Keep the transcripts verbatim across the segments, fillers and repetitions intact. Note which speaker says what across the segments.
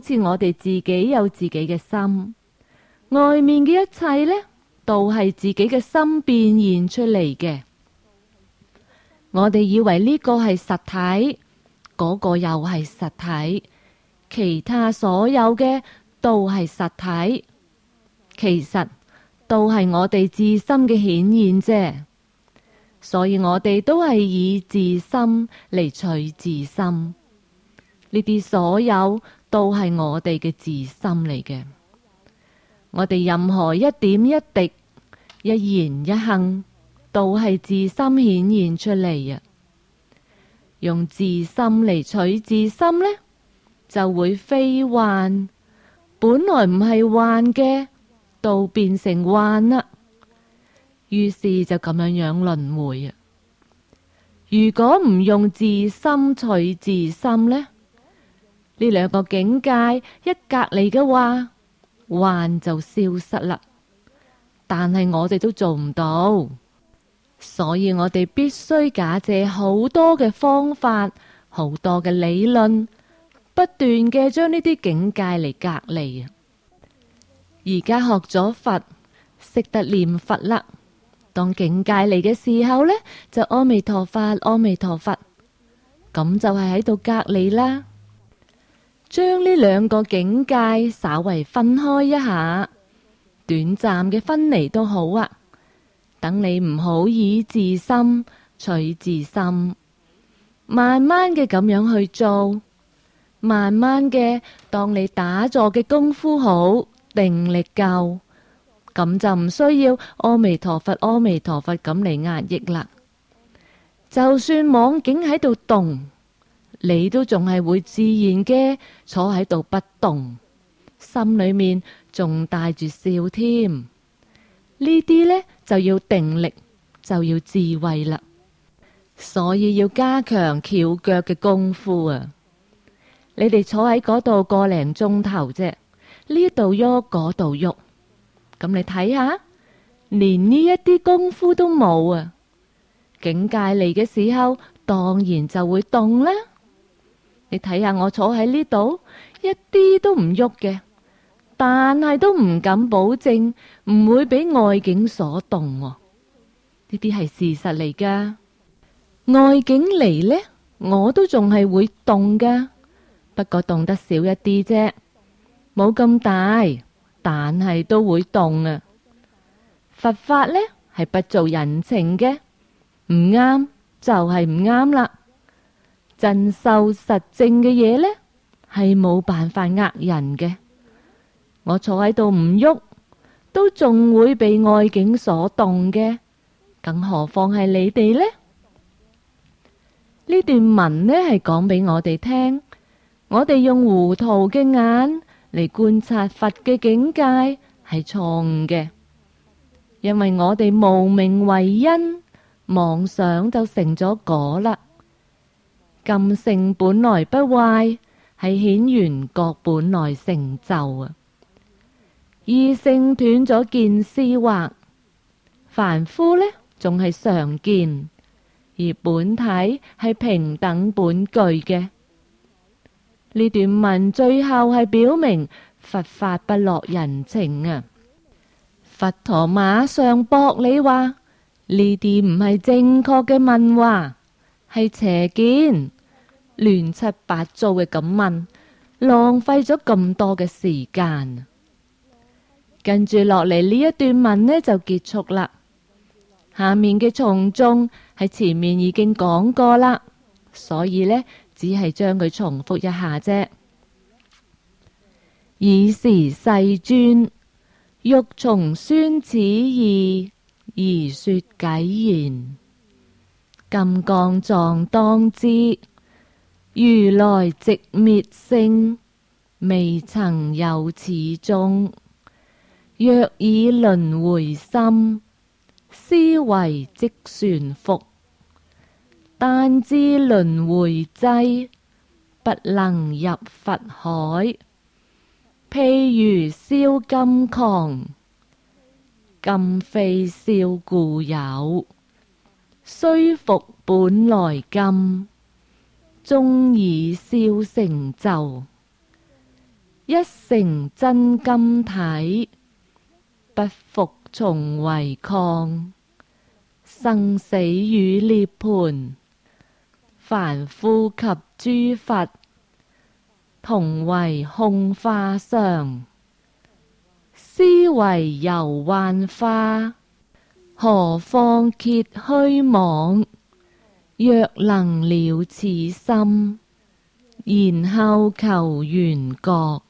Speaker 1: 似我哋自己有自己嘅心，外面嘅一切呢，都係自己嘅心變現出嚟嘅。我哋以為呢個係實體，嗰個又係實體，其他所有嘅都係實體，其實都係我哋自心嘅顯現啫。所以我哋都係以自心嚟取自心，呢啲所有都係我哋嘅自心嚟嘅。我哋任何一點一滴、一言一行，都係自心顯現出嚟啊！用自心嚟取自心呢，就會非幻，本來唔係幻嘅，都變成幻啦。於是就咁樣樣輪迴啊！如果唔用自心取自心呢，呢兩個境界一隔離嘅話，幻就消失啦。但係我哋都做唔到，所以我哋必須假借好多嘅方法，好多嘅理論，不斷嘅將呢啲境界嚟隔離啊！而家學咗佛，識得念佛啦。當境界嚟嘅時候呢，就阿彌陀佛，阿彌陀佛，咁就係喺度隔離啦。將呢兩個境界稍微分開一下，短暫嘅分離都好啊。等你唔好以自心取自心，慢慢嘅咁樣去做，慢慢嘅，當你打坐嘅功夫好，定力夠，咁就唔需要阿彌陀佛阿彌陀佛咁嚟壓抑啦。就算妄境喺度動，你都仲係會自然嘅坐喺度不動，心裏面仲帶住笑添。呢啲呢，就要定力，就要智慧啦。所以要加強翹腳嘅功夫啊！你哋坐喺嗰度個零鐘頭啫，呢度喐嗰度喐。咁你睇下，連呢一啲功夫都冇啊！境界嚟嘅時候，當然就會動啦。你睇下我坐喺呢度，一啲都唔喐嘅，但係都唔敢保證唔會俾外境所動。呢啲係事實嚟噶。外境嚟呢，我都仲係會動噶，不過動得少一啲啫，冇咁大。但係都會動啊！佛法呢係不做人情嘅，唔啱就係唔啱啦。真修實證嘅嘢呢係冇辦法呃人嘅。我坐喺度唔喐，都仲會被外境所動嘅，更何況係你哋呢？呢段文呢係講俾我哋聽，我哋用糊塗嘅眼嚟觀察佛嘅境界係錯誤嘅，因為我哋無明為因，妄想就成咗果啦。今性本來不壞，係顯緣覺本來成就啊。異性斷咗見思惑，凡夫呢仲係常見，而本體係平等本具嘅。呢段文最後係表明佛法不落人情啊！佛陀馬上駁你話呢啲唔係正確嘅問話，係邪見，亂七八糟嘅咁問，浪費咗咁多嘅時間。跟住落嚟呢一段文呢就結束啦。下面嘅從眾喺前面已經講過啦，所以呢，只係將佢重複一下啫。爾時世尊欲重宣此義，而說偈言：金剛藏當知，如來寂滅性，未曾有此宗。若以輪迴心，思惟即旋伏。但知輪迴際，不能入佛海。譬如燒金礦，今非燒故有，雖復本來金，終以燒成就。 一成真金體，不復從違抗。生死與涅槃，凡夫及諸佛，同為空化相。思惟猶幻化，何況揭虛妄。若能了此心，然後求圓覺。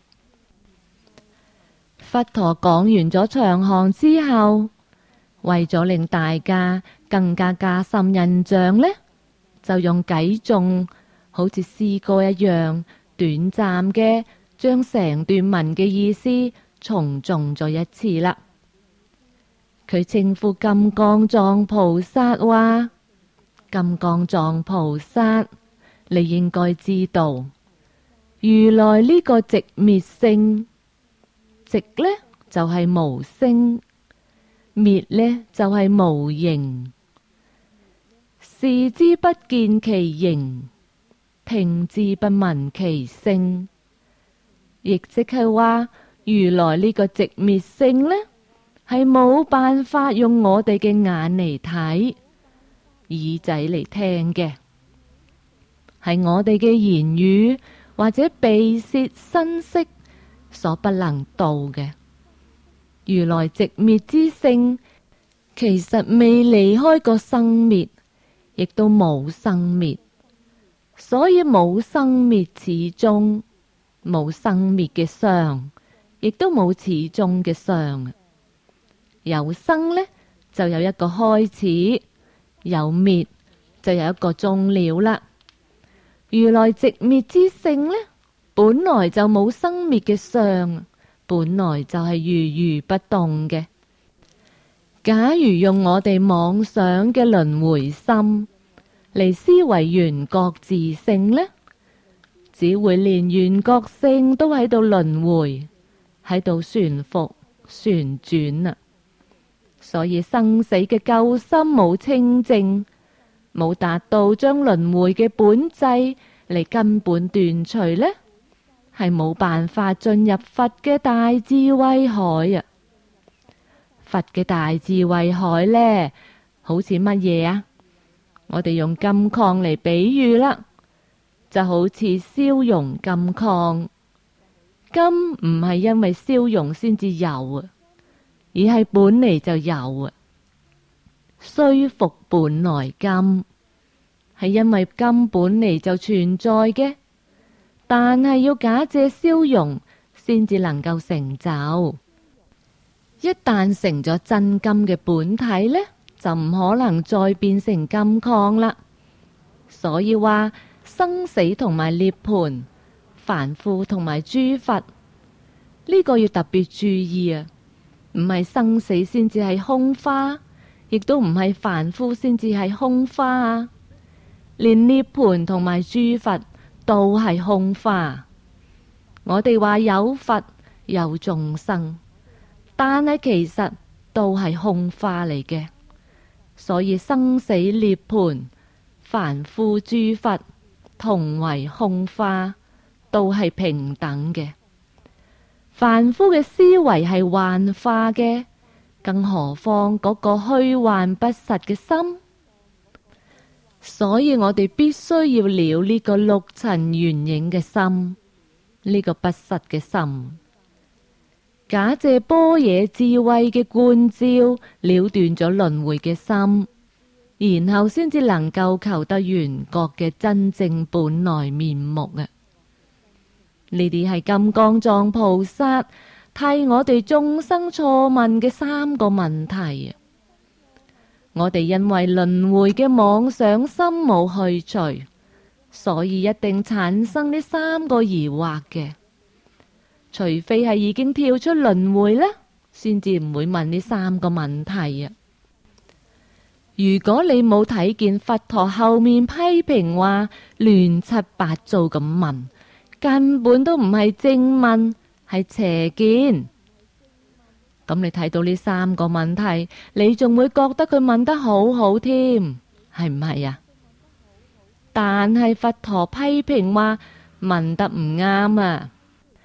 Speaker 1: 佛陀講完咗長行之後，為咗令大家更加加深印象呢，就用偈頌好似詩歌一樣短暫嘅，將成段文嘅意思重誦咗一次啦。佢稱呼金剛藏菩薩話：金剛藏菩薩，你應該知道，如來呢個寂滅性，寂呢就係無聲，滅呢就係無形，視之不見其形，聽之不聞其聲，亦即係話如來呢個寂滅性呢，係冇辦法用我哋嘅眼嚟睇，耳仔嚟聽嘅，係我哋嘅言語或者鼻舌身色所不能到嘅。如來寂滅之性，其實未離開過生滅，亦都冇生滅，所以冇生滅始終，冇生滅嘅相，亦都冇始終嘅相。有生呢，就有一個開始，有滅就有一個終了啦。如來寂滅之性呢，本來就冇生滅嘅相，本來就係如如不動嘅。假如用我哋妄想嘅輪迴心嚟思維緣覺自性呢，只會連緣覺性都喺度輪迴，喺度旋伏旋轉啊！所以生死嘅救心冇清淨，冇達到將輪迴嘅本質嚟根本斷除呢，係冇辦法進入佛嘅大智慧海啊！佛嘅大智慧海呢，好似乜嘢啊？我哋用金礦嚟比喻啦，就好似燒融金礦。金唔係因為燒融先至有啊，而係本嚟就有啊。須復本來金，係因為金本嚟就存在嘅，但係要假借燒融先至能夠成就。一旦成咗真金嘅本體呢，就唔可能再變成金礦啦。所以話生死同埋涅槃，凡夫同埋諸佛，呢、這個要特別注意啊！唔係生死先至係空花，亦都唔係凡夫先至係空花啊！連涅槃同埋諸佛都係空花。我哋話有佛有眾生，但係其實都係空花嚟嘅。所以生死涅槃，凡夫諸佛同為空花，都係平等嘅。凡夫嘅思維係幻化嘅，更何況嗰個虛幻不實嘅心。所以我哋必須要了呢個六塵緣影嘅心，呢、這個不實嘅心，假借般若智慧嘅觀照，了斷咗輪迴嘅心，然後先至能夠求得圓覺嘅真正本來面目啊！呢啲係金剛藏菩薩替我哋眾生錯問嘅三個問題啊！我哋因為輪迴嘅妄想心冇去除，所以一定產生呢三個疑惑嘅。除非係已經跳出輪迴呢，先至唔會問呢三個問題啊！如果你冇睇見佛陀後面批評話亂七八糟咁問，根本都唔係正問，係邪見。咁你睇到呢三個問題，你仲會覺得佢問得好好添，係唔係啊？但係佛陀批評話問得唔啱啊！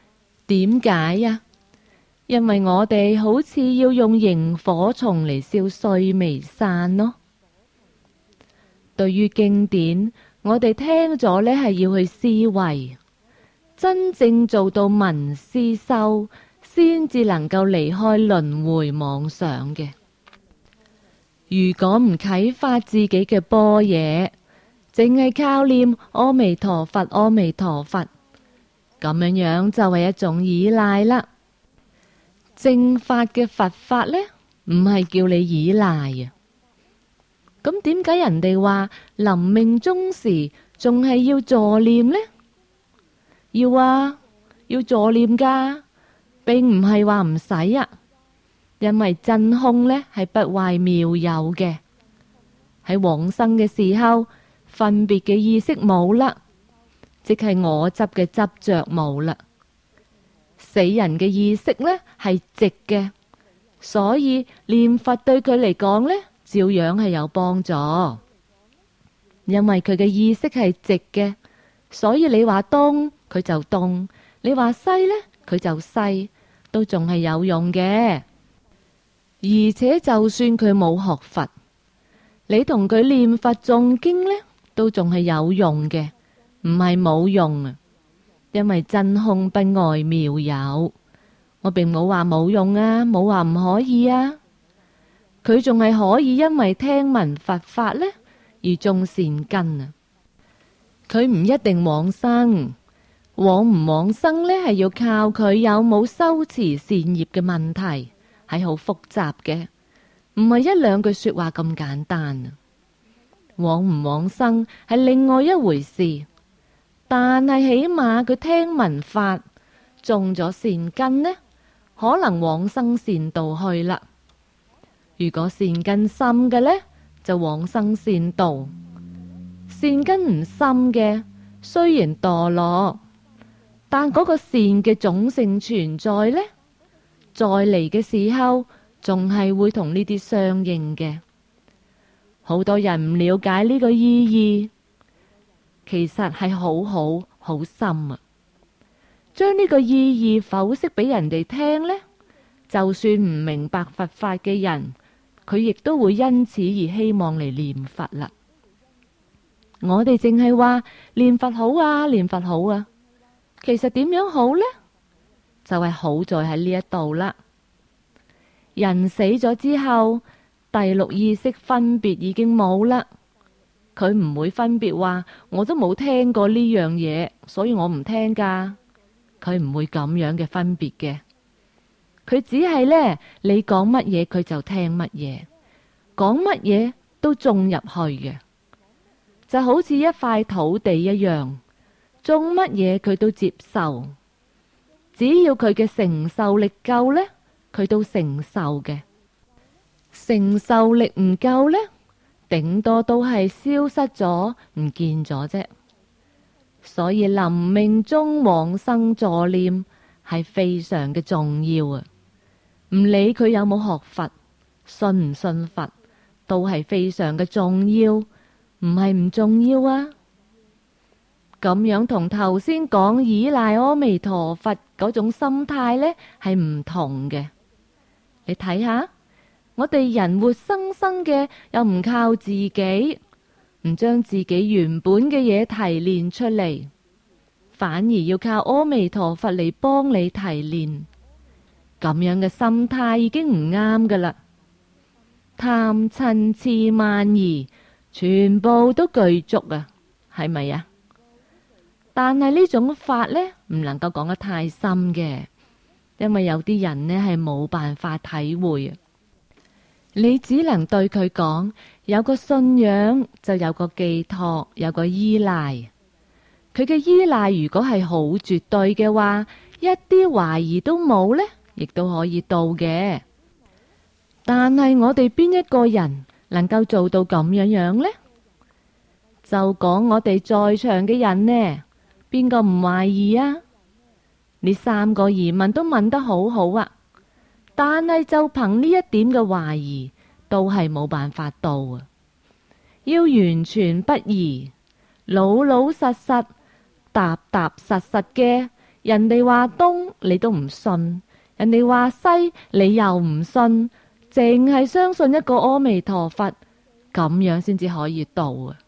Speaker 1: 點解呀？因為我哋好似要用螢火蟲嚟燒須彌山咯。對於經典，我哋聽咗呢係要去思維，真正做到聞思修，先至能夠離開輪迴妄想嘅。如果唔啟發自己嘅般若，淨係靠念阿彌陀佛，阿彌陀佛，咁樣樣就係一種依賴啦。正法嘅佛法呢，唔係叫你依賴啊。咁點解人哋話臨命終時仲係要助念呢？要啊，要助念噶，並唔係話唔使啊。因為真空呢係不壞妙有嘅，喺往生嘅時候，分別嘅意識冇啦，即係我執嘅執着冇啦。死人嘅意識呢係直嘅，所以念佛對佢嚟講呢，照樣係有幫助。因為佢嘅意識係直嘅，所以你話東佢就東，你話西呢佢就西，都仲係有用嘅。而且就算佢冇學佛，你同佢念佛誦經呢，都仲係有用嘅，唔係冇用啊。因為真空不外妙有，我並冇話冇用啊，冇話唔可以啊。佢仲係可以因為聽聞佛法呢而種善根啊。佢唔一定往生，往唔往生呢係要靠佢有冇修持善業嘅問題。係好複雜嘅，唔係一兩句說話咁簡單啊。往唔往生係另外一回事，但係起碼佢聽聞法，種咗善根呢，可能往生善道去啦。如果善根深嘅呢，就往生善道；善根唔深嘅，雖然墮落，但嗰個善嘅種性存在呢，再嚟嘅時候，仲係會同呢啲相應嘅。好多人唔了解呢個意義，其實係好好好深啊！將呢個意義剖析俾人哋聽呢，就算唔明白佛法嘅人，佢亦都會因此而希望嚟念佛啦。我哋淨係話念佛好啊，念佛好啊，其實點樣好呢？就係好在喺呢一度啦。人死咗之後，第六意識分別已經冇啦。佢唔會分別話我都冇聽過呢樣嘢，所以我唔聽噶。佢唔會咁樣嘅分別嘅。佢只係呢，你講乜嘢佢就聽乜嘢，講乜嘢都種入去嘅，就好似一塊土地一樣，種乜嘢佢都接受。只要佢嘅承受力夠呢，佢都承受嘅。承受力唔夠呢，頂多都係消失咗，唔見咗啫。所以臨命終往生助念係非常嘅重要啊！唔理佢有冇學佛，信唔信佛，都係非常嘅重要，唔係唔重要啊！咁樣同頭先講依賴阿彌陀佛嗰種心態呢係唔同嘅。你睇下，我哋人活生生嘅又唔靠自己，唔將自己原本嘅嘢提煉出嚟，反而要靠阿彌陀佛嚟幫你提煉。咁樣嘅心態已經唔啱噶啦，貪嗔癡慢疑全部都具足啊，係咪啊？但係呢種法呢，唔能夠講得太深嘅，因為有啲人呢係冇辦法體會啊。你只能對佢講，有個信仰就有個寄託，有個依賴。佢嘅依賴如果係好絕對嘅話，一啲懷疑都冇呢，亦都可以到嘅。但係我哋邊一個人能夠做到咁樣樣呢？就講我哋在場嘅人呢，邊個唔懷疑啊？你三個疑問都問得好好啊，但係就憑呢一點嘅懷疑，都係冇辦法到啊！要完全不疑，老老實實、踏踏實實嘅， 人哋話東你都唔信，人哋話西你又唔信，淨係相信一個阿彌陀佛，咁樣先至可以到啊！